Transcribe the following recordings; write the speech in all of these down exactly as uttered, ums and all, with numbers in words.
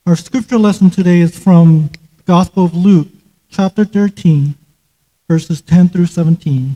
Our scripture lesson today is from the Gospel of Luke, chapter thirteen, verses ten through seventeen.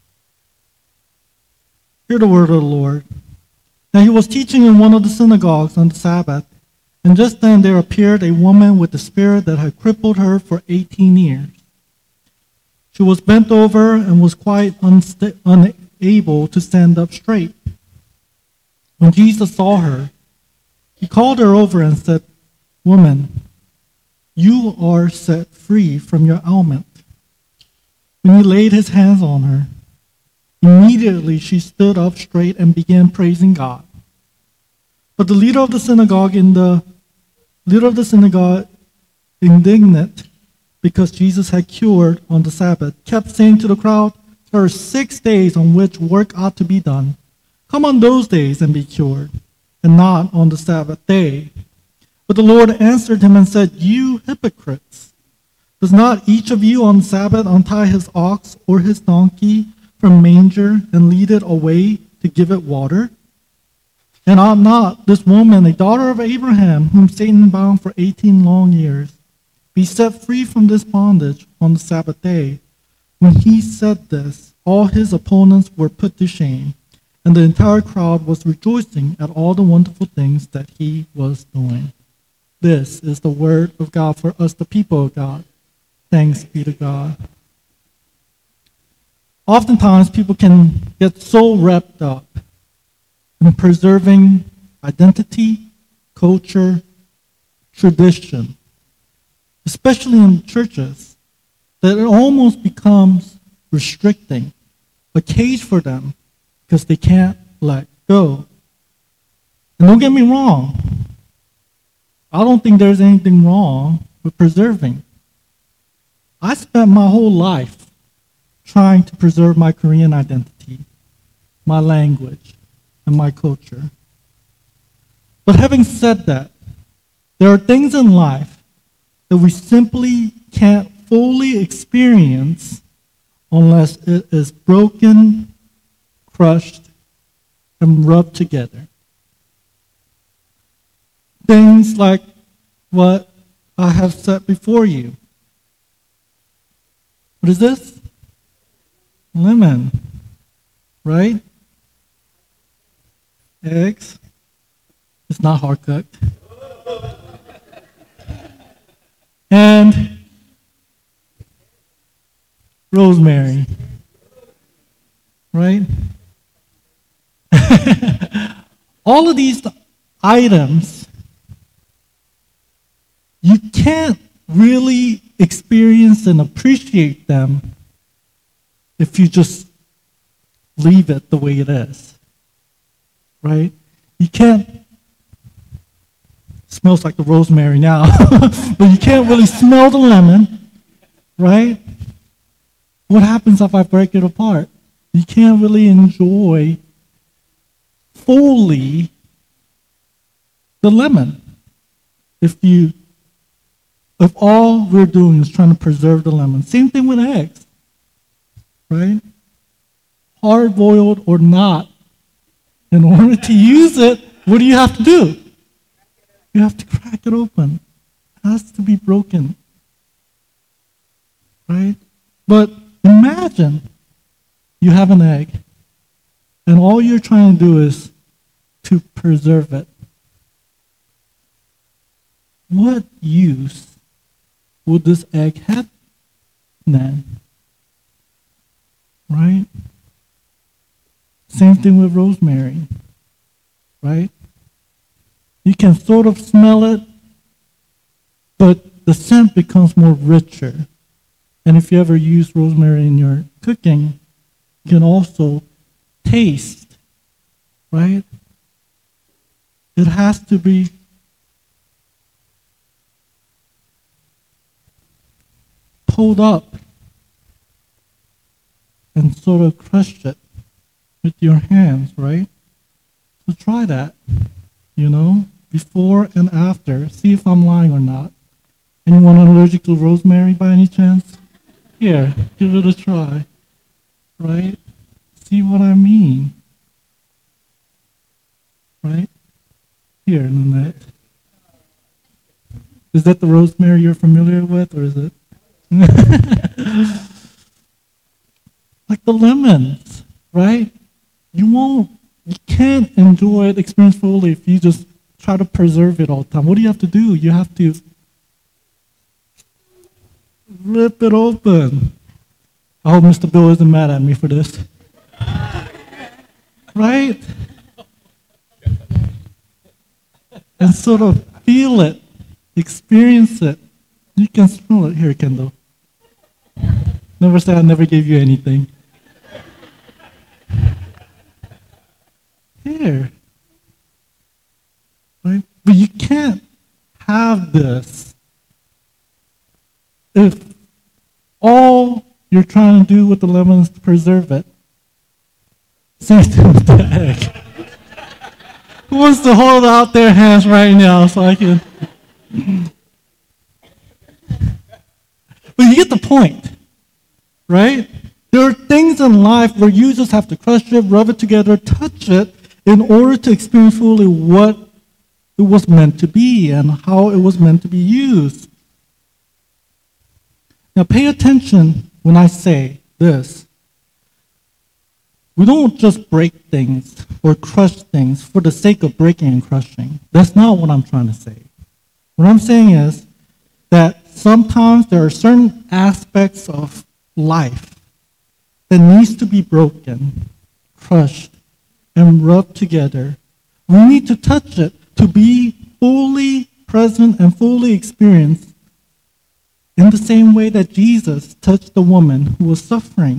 Hear the word of the Lord. Now he was teaching in one of the synagogues on the Sabbath, and just then there appeared a woman with a spirit that had crippled her for eighteen years. She was bent over and was quite unsta- unable to stand up straight. When Jesus saw her, he called her over and said, "Woman, you are set free from your ailment." When he laid his hands on her, immediately she stood up straight and began praising God. But the leader of the synagogue, in the leader of the synagogue, indignant because Jesus had cured on the Sabbath, kept saying to the crowd, "There are six days on which work ought to be done. Come on those days and be cured, and not on the Sabbath day." But the Lord answered him and said, "You hypocrites! Does not each of you on Sabbath untie his ox or his donkey from manger and lead it away to give it water? And ought not this woman, a daughter of Abraham, whom Satan bound for eighteen long years, be set free from this bondage on the Sabbath day?" When he said this, all his opponents were put to shame, and the entire crowd was rejoicing at all the wonderful things that he was doing. This is the word of God for us, the people of God. Thanks be to God. Oftentimes, people can get so wrapped up in preserving identity, culture, tradition, especially in churches, that it almost becomes restricting, a cage for them, because they can't let go. And don't get me wrong, I don't think there's anything wrong with preserving. I spent my whole life trying to preserve my Korean identity, my language, and my culture. But having said that, there are things in life that we simply can't fully experience unless it is broken, crushed, and rubbed together. Things like what I have set before you. What is this? Lemon, right? Eggs. It's not hard cooked. And rosemary, right? All of these items, you can't really experience and appreciate them if you just leave it the way it is, right? You can't, smells like the rosemary now, but you can't really smell the lemon, right? What happens if I break it apart? You can't really enjoy fully the lemon if you if all we're doing is trying to preserve the lemon. Same thing with eggs, right? Hard-boiled or not, in order to use it, what do you have to do? You have to crack it open. It has to be broken, right? But imagine you have an egg, and all you're trying to do is to preserve it. What use would this egg have then? Right? Same thing with rosemary, right? You can sort of smell it, but the scent becomes more richer. And if you ever use rosemary in your cooking, you can also taste, right? It has to be pulled up and sort of crushed it with your hands, right? So try that, you know, before and after. See if I'm lying or not. Anyone allergic to rosemary by any chance? Here, give it a try, right? See what I mean, right? Here, Nanette. Is that the rosemary you're familiar with, or is it? Like the lemons, right? You won't, you can't enjoy it, experience fully if you just try to preserve it all the time. What do you have to do? You have to rip it open. I hope Mister Bill isn't mad at me for this. Right? And sort of feel it, experience it. You can smell it. Here, Kendall. Never say I never gave you anything. Here. Right? But you can't have this if all you're trying to do with the lemon is to preserve it. Same thing with the egg. Who wants to hold out their hands right now so I can... But you get the point, right? There are things in life where you just have to crush it, rub it together, touch it, in order to experience fully what it was meant to be and how it was meant to be used. Now pay attention when I say this. We don't just break things or crush things for the sake of breaking and crushing. That's not what I'm trying to say. What I'm saying is that sometimes there are certain aspects of life that needs to be broken, crushed, and rubbed together. We need to touch it to be fully present and fully experienced in the same way that Jesus touched the woman who was suffering.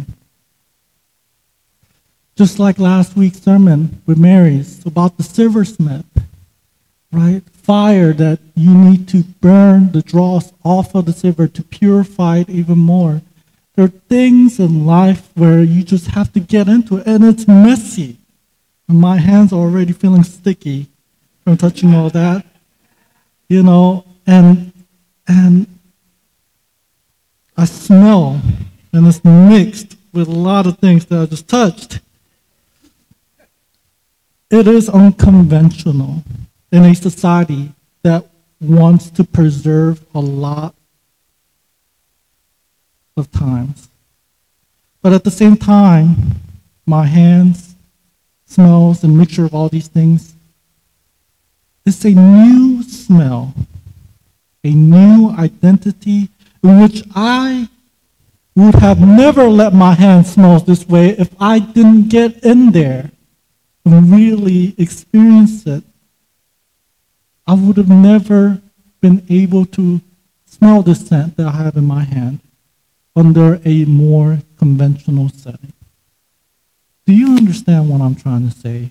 Just like last week's sermon with Mary's about the silversmith, right? Fire that you need to burn the dross off of the silver to purify it even more. There are things in life where you just have to get into it, and it's messy. And my hands are already feeling sticky from touching all that, you know, and and I smell, and it's mixed with a lot of things that I just touched. It is unconventional in a society that wants to preserve a lot of times. But at the same time, my hands, smells, and mixture of all these things, it's a new smell, a new identity in which I would have never let my hands smell this way if I didn't get in there and really experience it. I would have never been able to smell the scent that I have in my hand under a more conventional setting. Do you understand what I'm trying to say?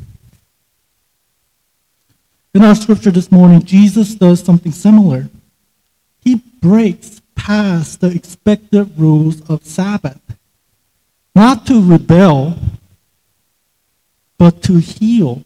In our scripture this morning, Jesus does something similar. He breaks past the expected rules of Sabbath, not to rebel, but to heal.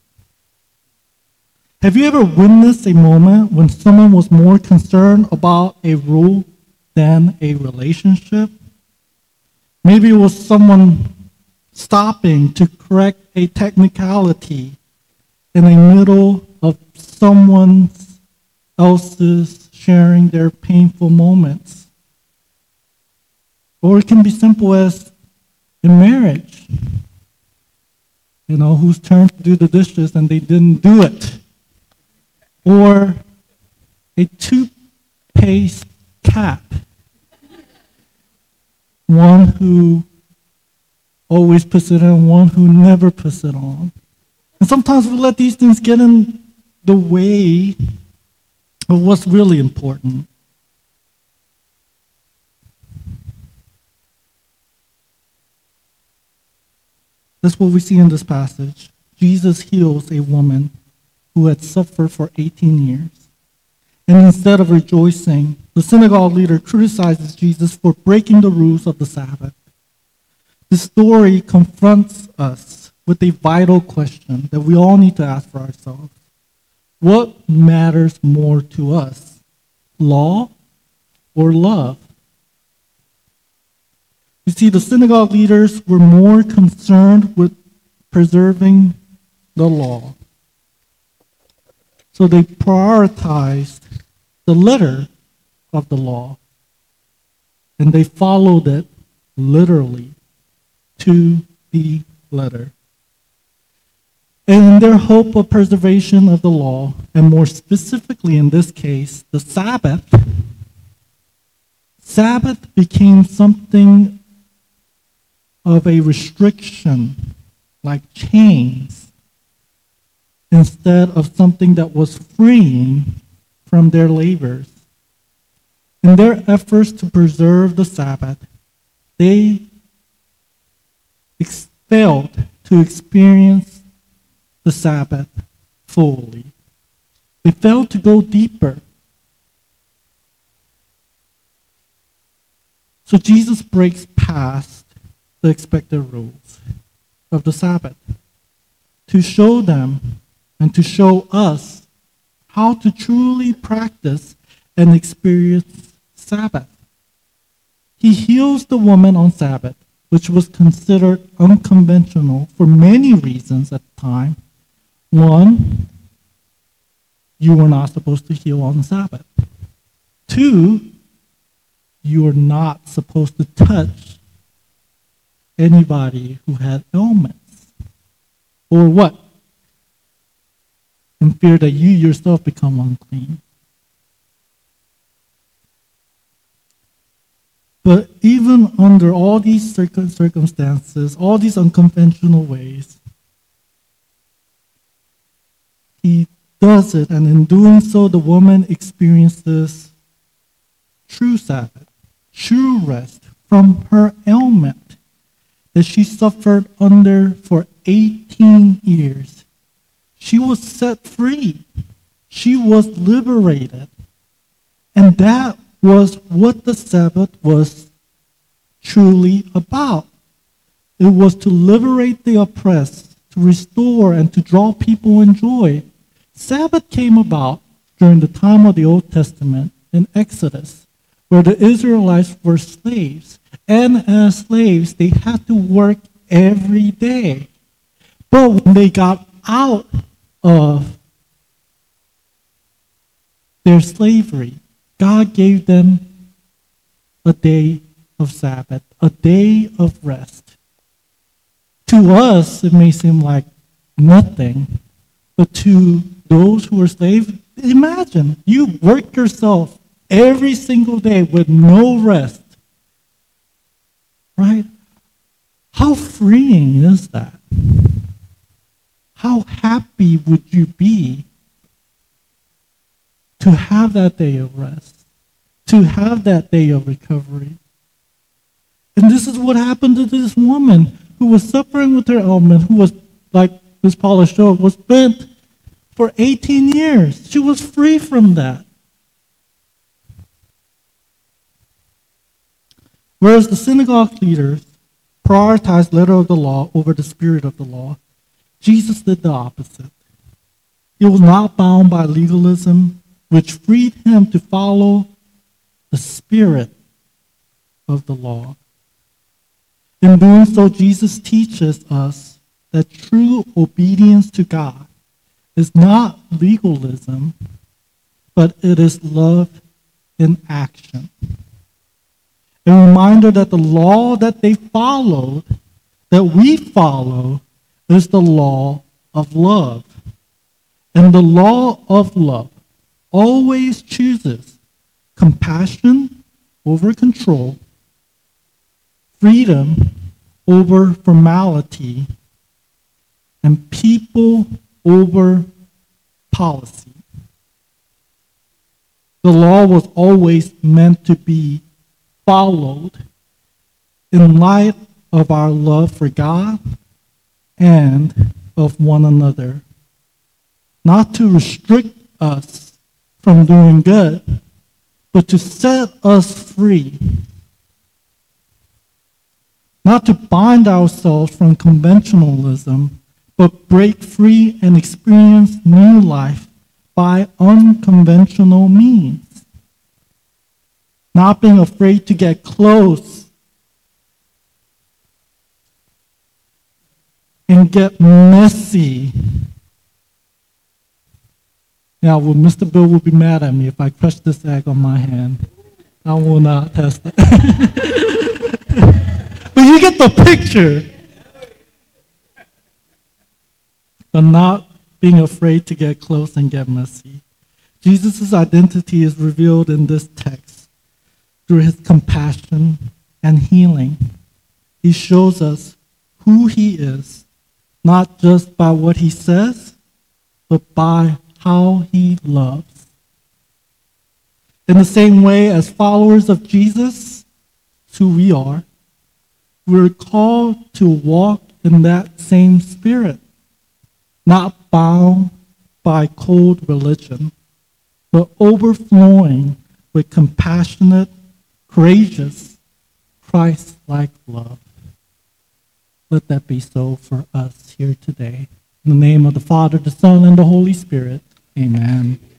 Have you ever witnessed a moment when someone was more concerned about a rule than a relationship? Maybe it was someone stopping to correct a technicality in the middle of someone else's sharing their painful moments. Or it can be simple as in marriage. You know, whose turn to do the dishes and they didn't do it. Or a toothpaste cap. One who always puts it on, one who never puts it on. And sometimes we let these things get in the way of what's really important. That's what we see in this passage. Jesus heals a woman who had suffered for eighteen years. And instead of rejoicing, the synagogue leader criticizes Jesus for breaking the rules of the Sabbath. This story confronts us with a vital question that we all need to ask for ourselves. What matters more to us, law or love? You see, the synagogue leaders were more concerned with preserving the law. So they prioritized the letter of the law, and they followed it literally to the letter. And in their hope of preservation of the law, and more specifically in this case, the Sabbath, Sabbath became something of a restriction, like chains, instead of something that was freeing from their labors. In their efforts to preserve the Sabbath, they ex- failed to experience the Sabbath fully. They failed to go deeper. So Jesus breaks past the expected rules of the Sabbath to show them and to show us how to truly practice and experience Sabbath. He heals the woman on Sabbath, which was considered unconventional for many reasons at the time. One, you were not supposed to heal on the Sabbath. Two, you are not supposed to touch anybody who had ailments. Or what? In fear that you yourself become unclean. But even under all these circumstances, all these unconventional ways, he does it, and in doing so, the woman experiences true Sabbath, true rest from her ailment that she suffered under for eighteen years. She was set free. She was liberated. And that was what the Sabbath was truly about. It was to liberate the oppressed, to restore and to draw people in joy. Sabbath came about during the time of the Old Testament in Exodus, where the Israelites were slaves. And as slaves, they had to work every day. But when they got out of their slavery, God gave them a day of Sabbath, a day of rest. To us, it may seem like nothing, but to those who are slaves, imagine you work yourself every single day with no rest. Right? How freeing is that? How happy would you be to have that day of rest, to have that day of recovery? And this is what happened to this woman who was suffering with her ailment, who was, like Miz Paula showed, was bent for eighteen years. She was free from that. Whereas the synagogue leaders prioritized letter of the law over the spirit of the law, Jesus did the opposite. He was not bound by legalism, which freed him to follow the spirit of the law. In doing so, Jesus teaches us that true obedience to God is not legalism, but it is love in action. A reminder that the law that they followed, that we follow, is the law of love. And the law of love always chooses compassion over control, freedom over formality, and people over policy. The law was always meant to be followed in light of our love for God and of one another, not to restrict us from doing good, but to set us free, not to bind ourselves from conventionalism, but break free and experience new life by unconventional means. Not being afraid to get close and get messy Now, well, Mister Bill will be mad at me if I crush this egg on my hand. I will not test it. But you get the picture. But not being afraid to get close and get messy. Jesus' identity is revealed in this text through his compassion and healing. He shows us who he is, not just by what he says, but by how he loves. In the same way, as followers of Jesus, who we are, we're called to walk in that same spirit, not bound by cold religion, but overflowing with compassionate, courageous, Christ-like love. Let that be so for us here today. In the name of the Father, the Son, and the Holy Spirit, amen.